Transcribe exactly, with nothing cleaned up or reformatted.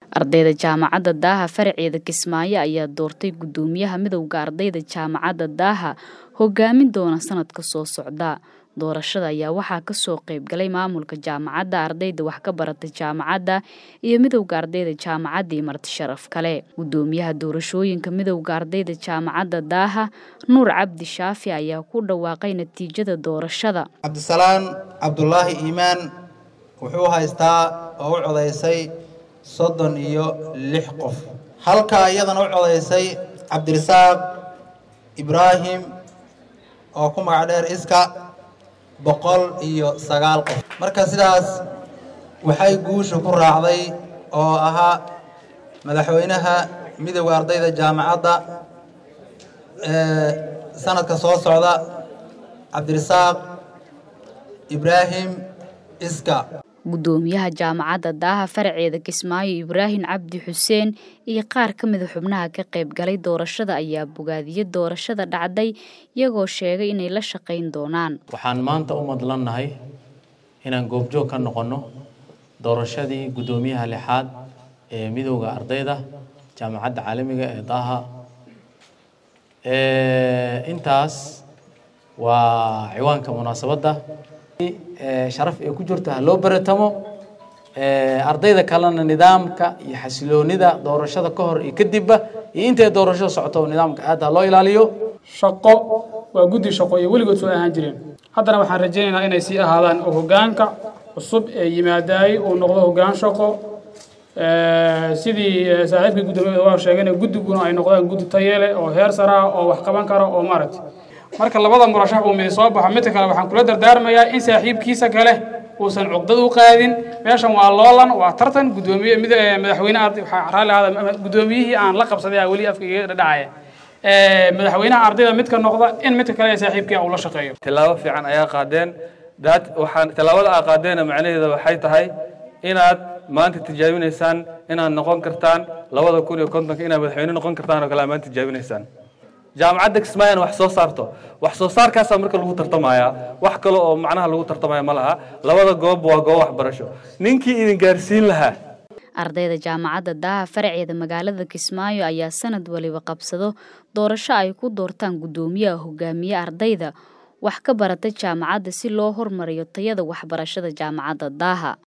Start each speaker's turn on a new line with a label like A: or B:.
A: Ardayda jaamacadda Daaha faraceeda Kismaayo ayaa doortay gudoomiyaha midowga ardayda jaamacadda Daaha hogaamin doona sanadka soo socda. Doorashada ayaa waxaa ka soo qayb galay maamulka jaamacadda, ardayda wax ka barata jaamacadda iyo midowga ardayda jaamacadda iyo marti sharaf kale. Gudoomiyaha doorashooyinka midowga ardayda jaamacadda Daaha, Nuur Cabdi Shaafi ayaa ku dhawaaqay natiijada doorashada.
B: Cabdisalaan Cabdullaahi Iimaan wuxuu haystaa oo u codeysay soddon iyo lix qof. Halka iyadana u codeysay Cabdirasaaq Ibraahim oo ku magac dheer iska boqol iyo sagaal qof. Marka sidaas waxay guusha ku raacday oo ahaa madaxweynaha midowga ardayda jaamacadda ee sanadka soo socda Cabdirasaaq Ibraahim iska.
A: Gudoomiyaha jaamacadda Daaha faraceeda Kismaayo Ibraahim Cabdi Xuseen iyo qaar ka mid ah xubnaha ka qayb galay doorashada ayaa bogaadiyay doorashada dhacday iyagoo sheegay inay la shaqeyn doonaan.
C: Waxaan maanta u madlanahay inaan goobjoog ka noqono doorashadii gudoomiyaha lixaad ee midowga ardayda jaamacadda caalamiga ee Daaha. ee intaas waa ciwaanka munaasabadda. sharaf ee ku jirta loo baratamo ee ardayda kalena nidaamka iyo xasiloonida doorashada ka hor iyo kadib iyo inta doorashada socoto nidaamka aad loo ilaaliyo.
D: Shaqo waa guddi shaqo iyo waligood soo ahaan jireen. Haddana waxaan rajaynaynaa inay sii ahaadaan oo hoggaanka cusub ee yimaaday oo noqdo hoggaan shaqo ee sidii saaxiibkii gudoomiyaha waa sheegay guddiguna ay noqdaan guddi tayo leh oo heer sare ah oo wax qaban kara oo maaragtay marka labada murashax uu mid soo baxo mid kale waxaan kula dardaarmayaa in saaxiibkiisa kale uusan cugdad u qaadin. Meeshan waa loolan, waa tartan. Gudoomiye madaxweynaha waxa raali ah gudoomiyihii aan la qabsaday wali afkiga dhacay ee madaxweynaha ardayda mid ka noqda in mid kale saaxiibkiisa uu la shaqeeyo.
E: Tilaabo fiican ayaa qaadeen dad waxaan tilaabada ay qaadeen macnaheedu waxay tahay inaad maanta tijaabinaysaan inaad noqon kartaan labada kun iyo konton inaad madaxweyne noqon kartaan oo kala maanta tijaabinaysaan. jaamacadda Kismaayo wax soo saarto wax soo saarkaas marka lagu tartamaya wax kale oo macnaha lagu tartamaya ma laha. Labada goob waa goob waxbarasho. Ninkii idin gaarsiin lahaa
A: ardayda jaamacadda Daaha faraceeda magaalada Kismaayo ayaa sanad waliba qabsado doorasho ay ku doortaan gudoomiyaha hogaamiye ardayda wax ka barata jaamacadda si loo horumariyo tayada waxbarashada jaamacadda Daaha.